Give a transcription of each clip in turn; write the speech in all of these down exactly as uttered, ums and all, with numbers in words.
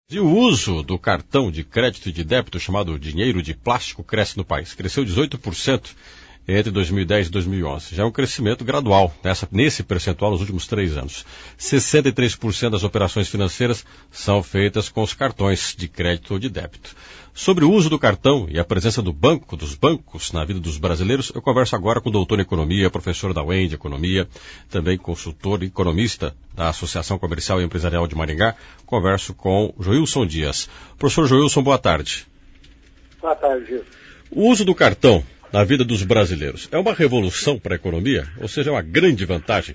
E o uso do cartão de crédito e de débito, chamado dinheiro de plástico, cresce no país. Cresceu dezoito por cento entre dois mil e dez e dois mil e onze. Já é um crescimento gradual nessa, nesse percentual nos últimos três anos. sessenta e três por cento das operações financeiras são feitas com os cartões de crédito ou de débito. Sobre o uso do cartão e a presença do banco, dos bancos na vida dos brasileiros, eu converso agora com o doutor em economia, professor da U E M de Economia, também consultor e economista da Associação Comercial e Empresarial de Maringá. Converso com Joilson Dias. Professor Joilson, boa tarde. Boa tarde, Gil. O uso do cartão na vida dos brasileiros é uma revolução para a economia? Ou seja, é uma grande vantagem?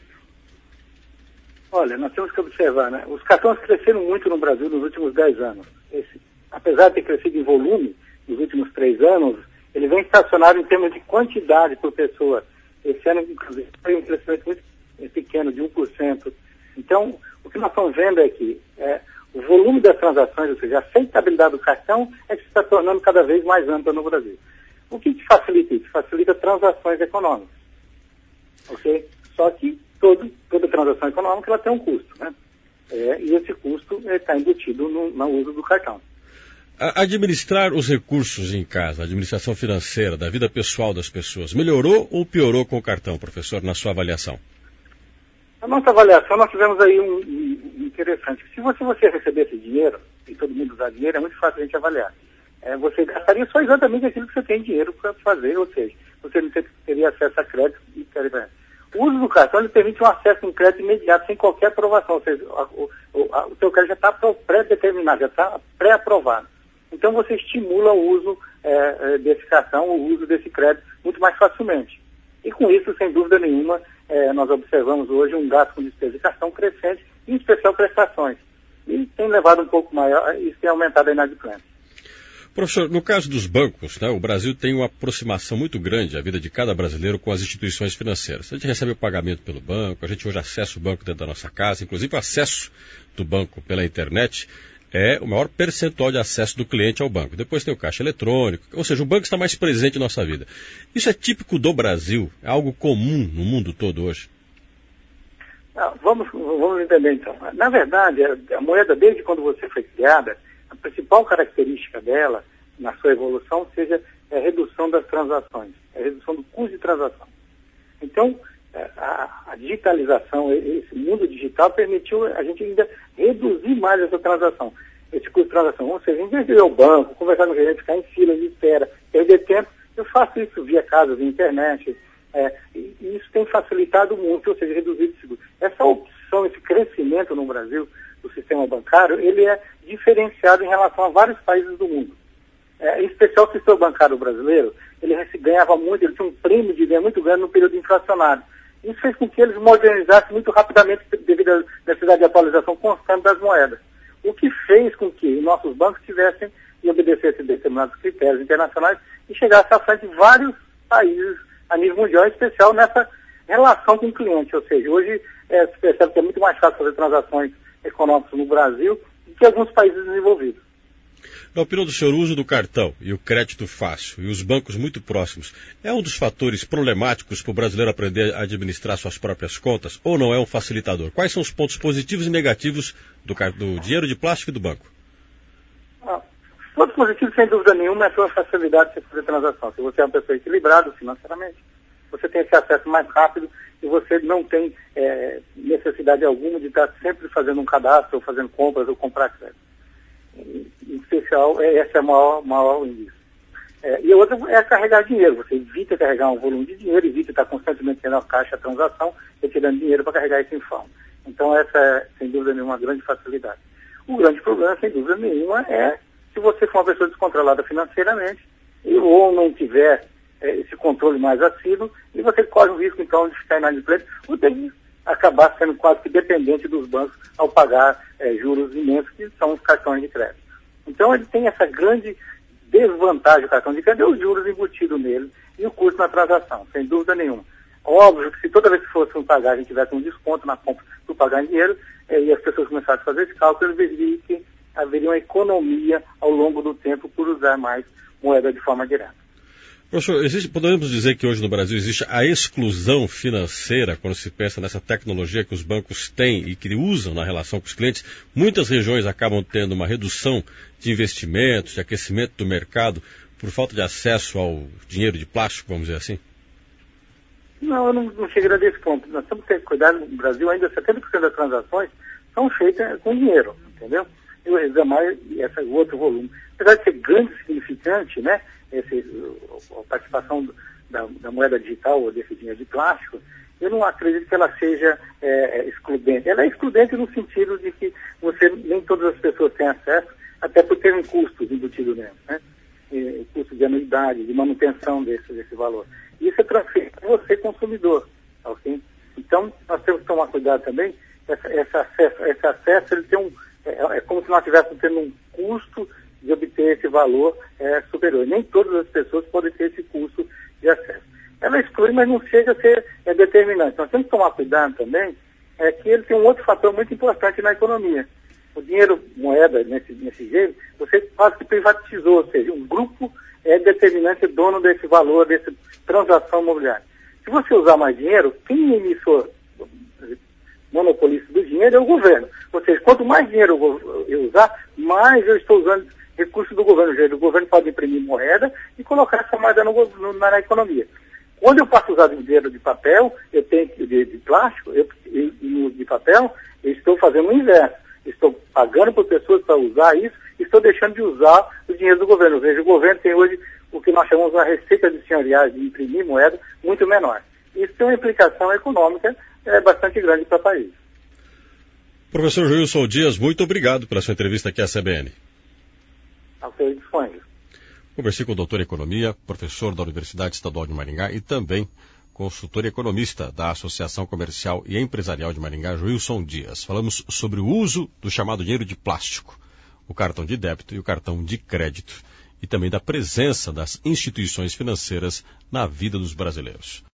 Olha, nós temos que observar, né? Os cartões cresceram muito no Brasil nos últimos dez anos. Esse, apesar de ter crescido em volume nos últimos três anos, ele vem estacionado em termos de quantidade por pessoa. Esse ano, inclusive, foi um crescimento muito pequeno, de um por cento. Então, o que nós estamos vendo é que é, o volume das transações, ou seja, a aceitabilidade do cartão, é que se está tornando cada vez mais ampla no Brasil. O que, que facilita isso? Facilita transações econômicas. Ok? Só que todo, toda transação econômica ela tem um custo, né? É, e esse custo está embutido no, no uso do cartão. Administrar os recursos em casa, a administração financeira, da vida pessoal das pessoas, melhorou ou piorou com o cartão, professor, na sua avaliação? Na nossa avaliação, nós tivemos aí um, um interessante. Se você, você recebesse dinheiro, e todo mundo usar dinheiro, é muito fácil a gente avaliar. É, você gastaria só exatamente aquilo que você tem dinheiro para fazer, ou seja, você não teria acesso a crédito. E o uso do cartão ele permite um acesso a um crédito imediato, sem qualquer aprovação, ou seja, a, o, a, o seu crédito já está pré-determinado, já está pré-aprovado. Então você estimula o uso é, desse cartão, o uso desse crédito muito mais facilmente. E com isso, sem dúvida nenhuma, é, nós observamos hoje um gasto com despesa de cartão crescente, em especial prestações. E tem levado um pouco maior, isso tem aumentado a inadimplência. Professor, no caso dos bancos, né, o Brasil tem uma aproximação muito grande, a vida de cada brasileiro, com as instituições financeiras. A gente recebe o pagamento pelo banco, a gente hoje acessa o banco dentro da nossa casa, inclusive o acesso do banco pela internet é o maior percentual de acesso do cliente ao banco. Depois tem o caixa eletrônico, ou seja, o banco está mais presente em nossa vida. Isso é típico do Brasil? É algo comum no mundo todo hoje? Não, vamos, vamos entender então. Na verdade, a, a moeda, desde quando você foi criada, a principal característica dela, na sua evolução, seja é a redução das transações, a redução do custo de transação. Então, a, a digitalização, esse mundo digital permitiu a gente ainda reduzir mais essa transação, esse custo de transação. Ou seja, em vez de ir ao banco, conversar com o gerente, ficar em fila de espera, perder tempo, eu faço isso via casa, via internet, é, e isso tem facilitado muito, ou seja, reduzido o seguro. Essa opção, esse crescimento no Brasil do sistema bancário, ele é diferenciado em relação a vários países do mundo. É, em especial o sistema bancário brasileiro, ele ganhava muito, ele tinha um prêmio de ganho muito grande no período inflacionário. Isso fez com que eles modernizassem muito rapidamente devido à necessidade de atualização constante das moedas. O que fez com que nossos bancos tivessem e obedecessem determinados critérios internacionais e chegassem à frente de vários países a nível mundial, em especial nessa relação com o cliente. Ou seja, hoje é, se percebe que é muito mais fácil fazer transações econômicas no Brasil do que alguns países desenvolvidos. Na opinião do senhor, o uso do cartão e o crédito fácil e os bancos muito próximos é um dos fatores problemáticos para o brasileiro aprender a administrar suas próprias contas ou não é um facilitador? Quais são os pontos positivos e negativos do, do dinheiro de plástico e do banco? Ah, pontos positivos, sem dúvida nenhuma, é a sua facilidade de fazer transação. Se você é uma pessoa equilibrada financeiramente, você tem esse acesso mais rápido e você não tem é, necessidade alguma de estar sempre fazendo um cadastro, ou fazendo compras, ou comprar crédito. Em especial, essa é a maior, maior índice. É, e a outra é carregar dinheiro. Você evita carregar um volume de dinheiro, evita estar constantemente tendo a caixa, a transação, retirando dinheiro para carregar isso em forma. Então essa é, sem dúvida nenhuma, uma grande facilidade. O grande problema, sem dúvida nenhuma, é se você for uma pessoa descontrolada financeiramente e ou não tiver é, esse controle mais assíduo, e você corre o risco, então, de ficar inadimplente, ou de acabar sendo quase que dependente dos bancos ao pagar é, juros imensos, que são os cartões de crédito. Então ele tem essa grande desvantagem do cartão de crédito, é os juros embutidos nele e o custo na transação, sem dúvida nenhuma. Óbvio que se toda vez que fosse pagar a gente tivesse um desconto na compra do pagar em dinheiro, é, e as pessoas começassem a fazer esse cálculo, eles veriam que haveria uma economia ao longo do tempo por usar mais moeda de forma direta. Professor, existe, podemos dizer que hoje no Brasil existe a exclusão financeira quando se pensa nessa tecnologia que os bancos têm e que usam na relação com os clientes. Muitas regiões acabam tendo uma redução de investimentos, de aquecimento do mercado, por falta de acesso ao dinheiro de plástico, vamos dizer assim? Não, eu não, não chegaria desse ponto. Nós temos que ter cuidado. No Brasil, ainda setenta por cento das transações são feitas com dinheiro, entendeu? E o demais, esse o outro volume. Apesar de ser grande, significante, né, esse, a participação da, da moeda digital ou desse dinheiro de plástico, eu não acredito que ela seja é, excludente. Ela é excludente no sentido de que você, nem todas as pessoas têm acesso, até por ter um custo embutido nela, né? E, custo de anuidade, de manutenção desse, desse valor. Isso é transferido para você, consumidor. Okay? Então, nós temos que tomar cuidado também. Essa, esse acesso, esse acesso ele tem um, é, é como se nós estivéssemos tendo um custo de obter esse valor é, superior. Nem todas as pessoas podem ter esse custo de acesso. Ela exclui, mas não chega a ser é, determinante. Nós temos que tomar cuidado também, é que ele tem um outro fator muito importante na economia. O dinheiro, moeda, nesse, nesse jeito, você quase que privatizou, ou seja, um grupo é determinante, dono desse valor, dessa transação imobiliária. Se você usar mais dinheiro, quem é emissor, monopolista do dinheiro é o governo. Ou seja, quanto mais dinheiro eu usar, mais eu estou usando recursos do governo. O governo pode imprimir moeda e colocar essa moeda no, no, na, na economia. Quando eu passo a usar dinheiro de papel, eu tenho de, de plástico, eu, e, e de papel, eu estou fazendo o inverso. Estou pagando por pessoas para usar isso, e estou deixando de usar o dinheiro do governo. Ou seja, o governo tem hoje o que nós chamamos de uma receita de senhoriais de imprimir moeda muito menor. Isso tem uma implicação econômica é, bastante grande para o país. Professor Joilson Dias, muito obrigado pela sua entrevista aqui à C B N. Ao seu dispõe. Conversei com o doutor em Economia, professor da Universidade Estadual de Maringá e também consultor e economista da Associação Comercial e Empresarial de Maringá, Joilson Dias. Falamos sobre o uso do chamado dinheiro de plástico, o cartão de débito e o cartão de crédito, e também da presença das instituições financeiras na vida dos brasileiros.